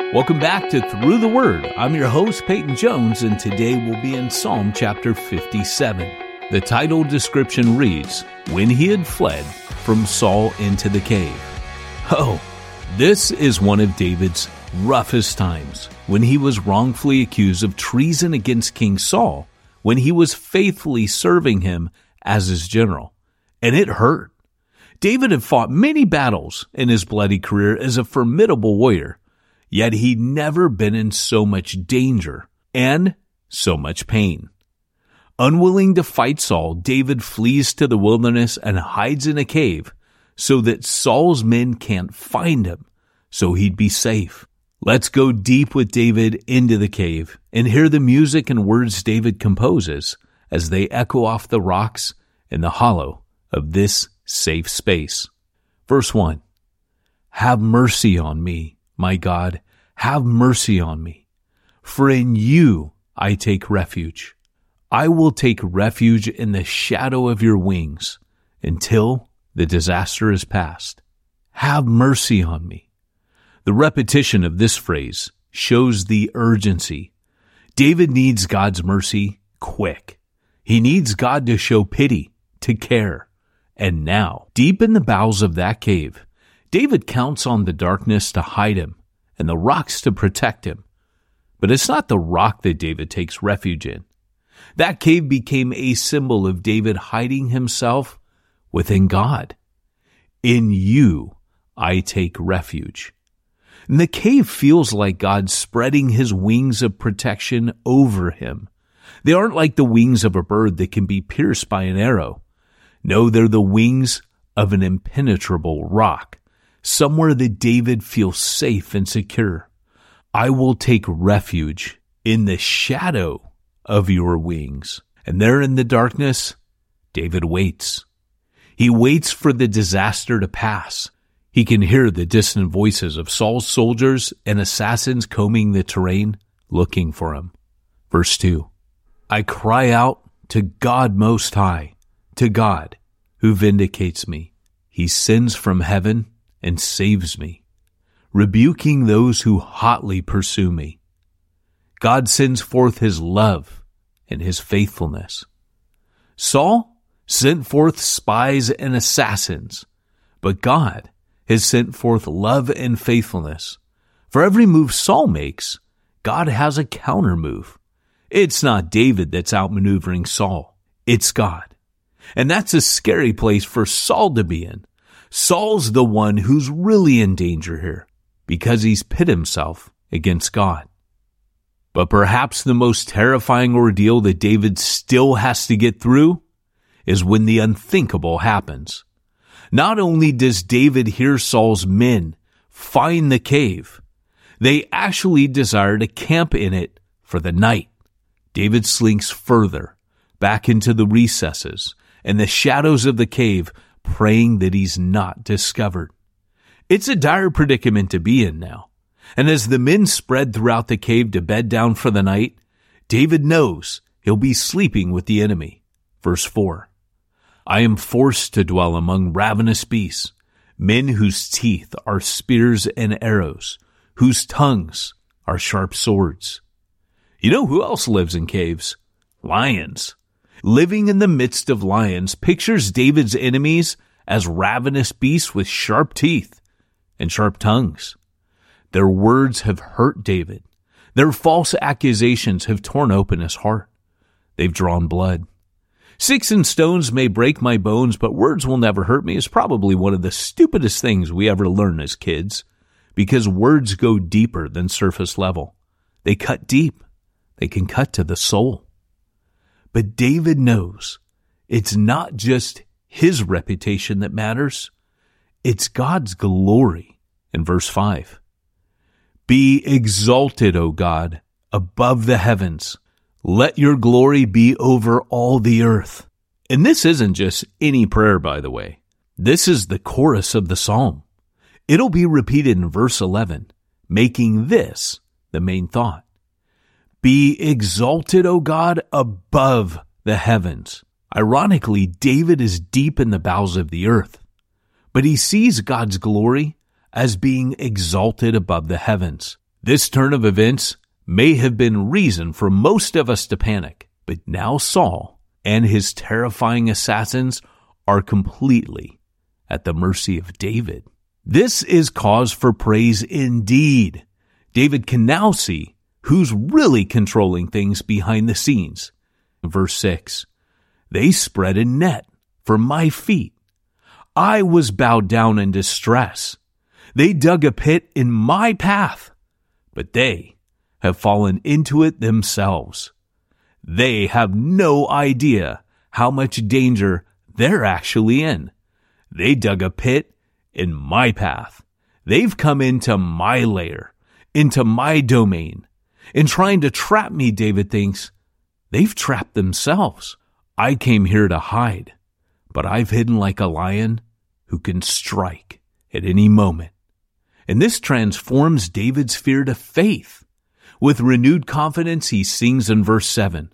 Welcome back to Through the Word. I'm your host, Peyton Jones, and today we'll be in Psalm chapter 57. The title description reads, When he had fled from Saul into the cave. Oh, this is one of David's roughest times, when he was wrongfully accused of treason against King Saul, when he was faithfully serving him as his general. And it hurt. David had fought many battles in his bloody career as a formidable warrior, yet he'd never been in so much danger and so much pain. Unwilling to fight Saul, David flees to the wilderness and hides in a cave so that Saul's men can't find him, so he'd be safe. Let's go deep with David into the cave and hear the music and words David composes as they echo off the rocks in the hollow of this safe space. Verse 1. Have mercy on me, my God, have mercy on me, for in you I take refuge. I will take refuge in the shadow of your wings until the disaster is past. Have mercy on me. The repetition of this phrase shows the urgency. David needs God's mercy quick. He needs God to show pity, to care. And now, deep in the bowels of that cave, David counts on the darkness to hide him and the rocks to protect him. But it's not the rock that David takes refuge in. That cave became a symbol of David hiding himself within God. In you, I take refuge. And the cave feels like God spreading his wings of protection over him. They aren't like the wings of a bird that can be pierced by an arrow. No, they're the wings of an impenetrable rock, somewhere that David feels safe and secure. I will take refuge in the shadow of your wings. And there in the darkness, David waits. He waits for the disaster to pass. He can hear the distant voices of Saul's soldiers and assassins combing the terrain, looking for him. Verse 2. I cry out to God Most High, to God who vindicates me. He sends from heaven and saves me, rebuking those who hotly pursue me. God sends forth his love and his faithfulness. Saul sent forth spies and assassins, but God has sent forth love and faithfulness. For every move Saul makes, God has a counter move. It's not David that's outmaneuvering Saul. It's God. And that's a scary place for Saul to be in. Saul's the one who's really in danger here because he's pit himself against God. But perhaps the most terrifying ordeal that David still has to get through is when the unthinkable happens. Not only does David hear Saul's men find the cave, they actually desire to camp in it for the night. David slinks further back into the recesses and the shadows of the cave, praying that he's not discovered. It's a dire predicament to be in now. And as the men spread throughout the cave to bed down for the night, David knows he'll be sleeping with the enemy. Verse 4. I am forced to dwell among ravenous beasts, men whose teeth are spears and arrows, whose tongues are sharp swords. You know who else lives in caves? Lions. Living in the midst of lions pictures David's enemies as ravenous beasts with sharp teeth and sharp tongues. Their words have hurt David. Their false accusations have torn open his heart. They've drawn blood. Sticks and stones may break my bones, but words will never hurt me is probably one of the stupidest things we ever learn as kids, because words go deeper than surface level. They cut deep. They can cut to the soul. But David knows it's not just his reputation that matters. It's God's glory. In verse 5, be exalted, O God, above the heavens. Let your glory be over all the earth. And this isn't just any prayer, by the way. This is the chorus of the psalm. It'll be repeated in verse 11, making this the main thought. Be exalted, O God, above the heavens. Ironically, David is deep in the bowels of the earth, but he sees God's glory as being exalted above the heavens. This turn of events may have been reason for most of us to panic, but now Saul and his terrifying assassins are completely at the mercy of David. This is cause for praise indeed. David can now see who's really controlling things behind the scenes. Verse 6, they spread a net for my feet. I was bowed down in distress. They dug a pit in my path, but they have fallen into it themselves. They have no idea how much danger they're actually in. They dug a pit in my path. They've come into my lair, into my domain. In trying to trap me, David thinks, they've trapped themselves. I came here to hide, but I've hidden like a lion who can strike at any moment. And this transforms David's fear to faith. With renewed confidence, he sings in verse 7,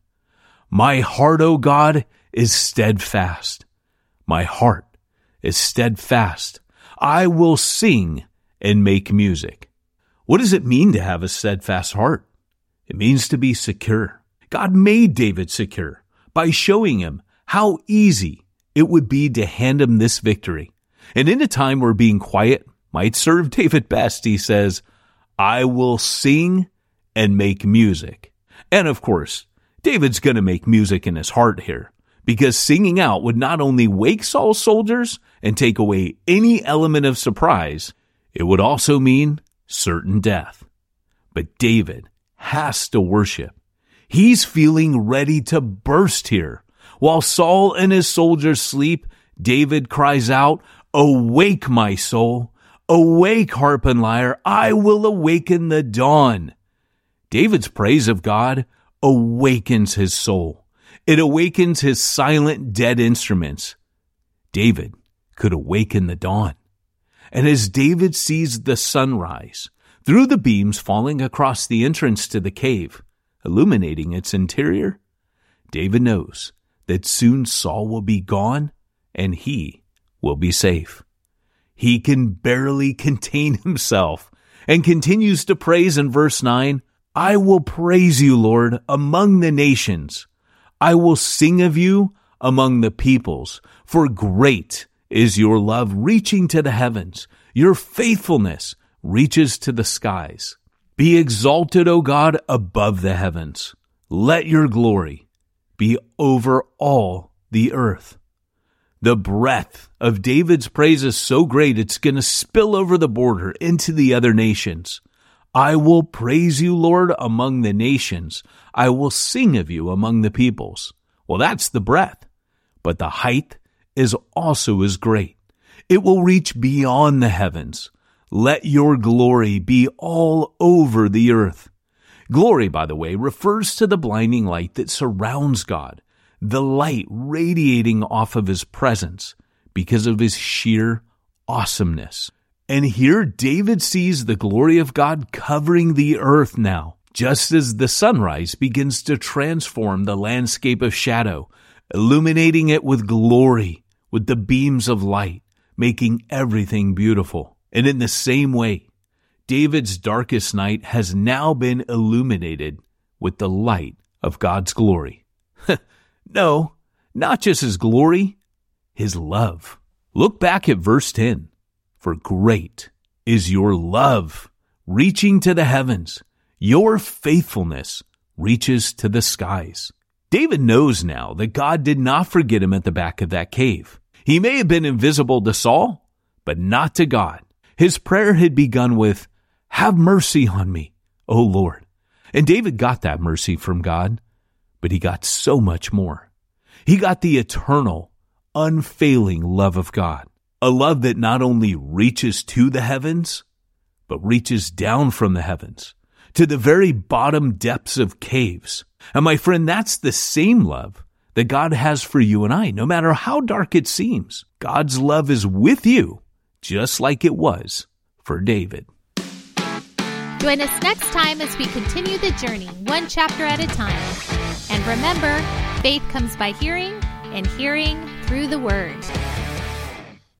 my heart, O God, is steadfast. My heart is steadfast. I will sing and make music. What does it mean to have a steadfast heart? It means to be secure. God made David secure by showing him how easy it would be to hand him this victory. And in a time where being quiet might serve David best, he says, I will sing and make music. And of course, David's going to make music in his heart here, because singing out would not only wake Saul's soldiers and take away any element of surprise, it would also mean certain death. But David has to worship. He's feeling ready to burst here. While Saul and his soldiers sleep, David cries out, awake, my soul. Awake, harp and lyre. I will awaken the dawn. David's praise of God awakens his soul. It awakens his silent, dead instruments. David could awaken the dawn. And as David sees the sunrise through the beams falling across the entrance to the cave, illuminating its interior, David knows that soon Saul will be gone and he will be safe. He can barely contain himself and continues to praise in verse 9, I will praise you, Lord, among the nations. I will sing of you among the peoples, for great is your love reaching to the heavens. Your faithfulness reaches to the skies. Be exalted, O God, above the heavens. Let your glory be over all the earth. The breadth of David's praise is so great it's going to spill over the border into the other nations. I will praise you, Lord, among the nations. I will sing of you among the peoples. Well, that's the breadth, but the height is also as great. It will reach beyond the heavens. Let your glory be all over the earth. Glory, by the way, refers to the blinding light that surrounds God, the light radiating off of his presence because of his sheer awesomeness. And here David sees the glory of God covering the earth now, just as the sunrise begins to transform the landscape of shadow, illuminating it with glory, with the beams of light, making everything beautiful. And in the same way, David's darkest night has now been illuminated with the light of God's glory. No, not just his glory, his love. Look back at verse 10. For great is your love reaching to the heavens. Your faithfulness reaches to the skies. David knows now that God did not forget him at the back of that cave. He may have been invisible to Saul, but not to God. His prayer had begun with, have mercy on me, O Lord. And David got that mercy from God, but he got so much more. He got the eternal, unfailing love of God. A love that not only reaches to the heavens, but reaches down from the heavens to the very bottom depths of caves. And my friend, that's the same love that God has for you and I, no matter how dark it seems. God's love is with you, just like it was for David. Join us next time as we continue the journey, one chapter at a time. And remember, faith comes by hearing, and hearing through the Word.